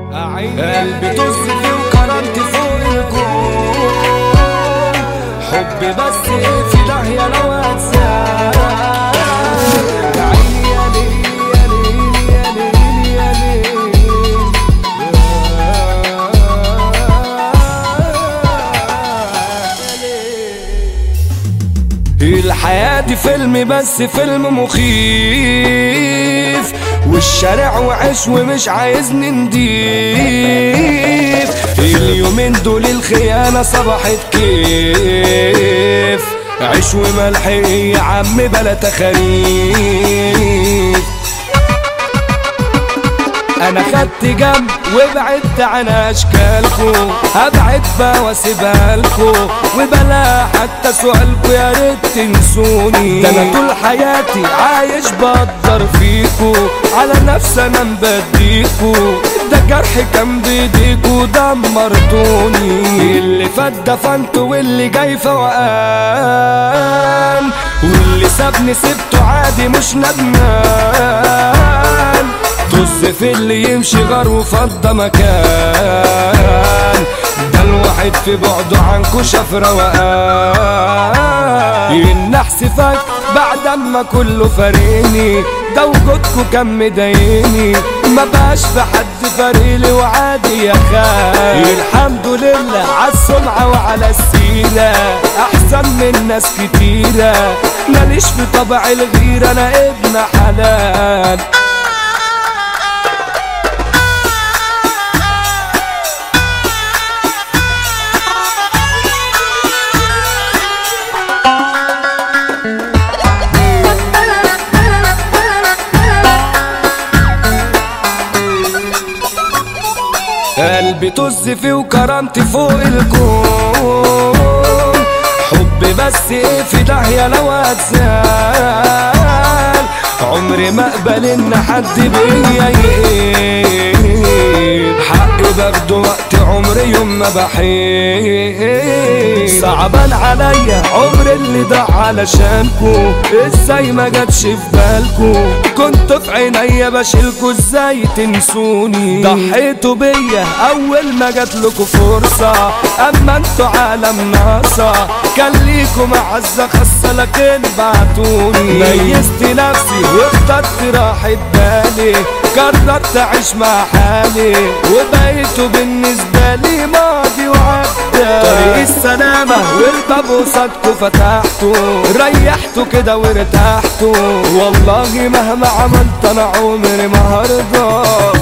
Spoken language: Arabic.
قلبي طز فيه وكرمت فوق الكون، حبي بس في داهية لو هتسال. يا عيني يا ليل يا ليل يا ليل يا ليل. الحياة دي فيلم بس فيلم مخيف، والشارع وعش ومش عايزني نضيف. اليومين دول الخيانة صبحت كيف، عيش وملح يا عم بلا تخاريف. انا خدت جنب وبعدت عن اشكالكو، هبعد بقى واسيبها لكو، وبلا حتى سؤالكو يا ريت تنسوني. ده انا طول حياتي عايش بقدر فيكو، على نفسي انا مبديكو، ده جرح كان بايديكو دمرتوني. اللي فات دفنته واللي جاي فوقان، واللي سابني سبته عادي مش ندمان. طز في اللي يمشي غار وفضى مكان، ده الواحد في بعده عنكو شاف روقان. النحس فك بعد اما كله فارقني، ده وجودكو كان مضايقني، ما بقاش في حد فارقلي وعادي يا خال. الحمد لله عالسمعة وعلى السيرة، احسن من ناس كتيرة، ماليش في طبع الغيرة انا ابن حلال. قلبي طز فيه وكرمت فوق الكون، حبي بس في داهية لو هتزال. عمري ما اقبل ان حد بيا يقيل، حقي باخده وقت عمري يوم ما بحيل. صعبان عليا عمر اللي ضاع علشانكو، ازاي ما جاتش في بالكو، كنت في عينيا بشيلكو ازاي تنسوني. ضحيتوا بيا اول ما جاتلكوا فرصة، اما انتوا عالم ناقصة، كان ليكوا معزة خاصة لكن بعتوني. ميزت نفسي واخترت راحة بالي، قررت اعيش مع حالي، وبقيتوا بالنسبة لي ماضي وعدى. طريق السلامة والباب قصادكوا فتحته، ريحتوا كده وارتحتوا، والله مهما عملت انا عمري ما هرضى.